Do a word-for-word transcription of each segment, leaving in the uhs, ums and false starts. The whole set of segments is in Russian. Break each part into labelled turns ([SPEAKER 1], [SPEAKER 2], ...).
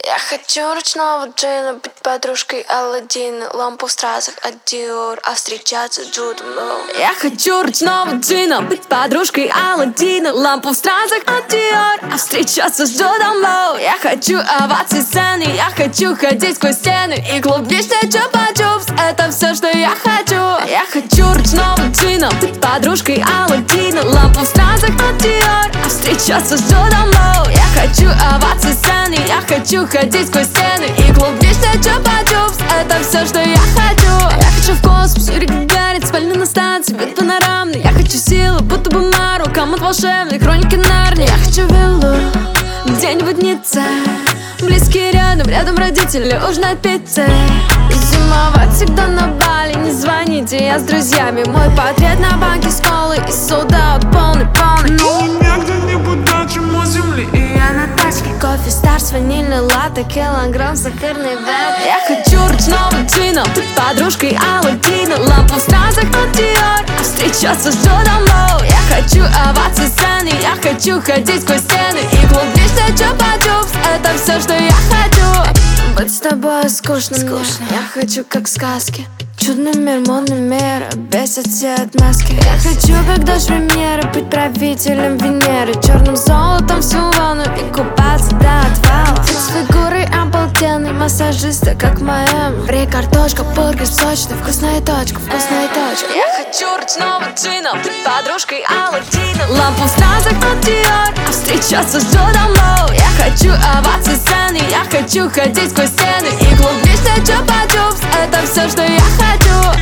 [SPEAKER 1] Я хочу ручного джина, быть подружкой Аладдина, лампу в стразах от Dior, а встречаться с Джудом Лоу.
[SPEAKER 2] Я хочу ручного джина, быть подружкой Аладдина, лампу в стразах от Dior, а встречаться с Джудом Лоу. Я хочу овации сцены, я хочу ходить сквозь стены, и клуб вечно чупа-чупс, это все, что я хочу. Я хочу ручного джина, быть подружкой Аладдина, лампу в стразах от Dior, а встречаться с Джудом Лоу. Я хочу овации сцены, я хочу ходить сквозь стены, и клуб вечно чупа-чупс, это все, что я хочу. Я хочу в космос, Юрий Гагарин, спальня на станции, вид панорамный. Я хочу силы, будто бы Мару, комод волшебный, хроники Нарнии. Я хочу виллу, где-нибудь в Ницце, близкие рядом, рядом родители, ужинать пиццей. Зимовать всегда на Бали, не звоните, я с друзьями. Мой портрет на банке с колой и солдат полный-полный.
[SPEAKER 3] Но у меня где-нибудь дача у земли, и я на тачке.
[SPEAKER 1] Кофе старс, ванильный латте, килограмм сахарный вет.
[SPEAKER 2] Я хочу ручного джина, быть подружкой Аладдина, лампу в стразах от Dior, а встречаться с Джудом Лоу. Я хочу овации сцены, я хочу ходить сквозь стены, и клуб вечно чупа-чупс, это все, что я хочу.
[SPEAKER 1] Быть с тобой скучно, скучно. Я хочу как сказки, чудный мир, модный мир, бесят все отмазки. Я хочу как дождь Венеры, быть правителем Венеры, черным золотом всю ванну и купаться до отвала. С фигурой обалденной, массажиста как в Майами. Фри, картошка, бургер сочный, вкусная точка, вкусная точка.
[SPEAKER 2] Я хочу ручного джина, быть подружкой Аладдина, лампу в стразах от Dior, а встречаться с Джудом Лоу. Я хочу овации сцены, я хочу ходить сквозь стены, и клуб вечно чупа-чупс, это все, что я хочу.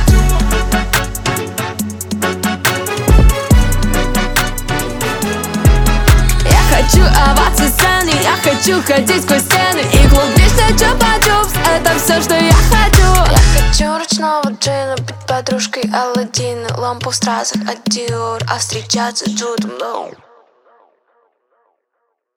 [SPEAKER 2] Я хочу овации сцены, я хочу ходить сквозь стены, и клуб вечно чупа-чупс, это все, что я хочу.
[SPEAKER 1] Я хочу ручного джина, быть подружкой Аладдина, лампу в стразах от Dior, а встречаться с Джудом Лоу.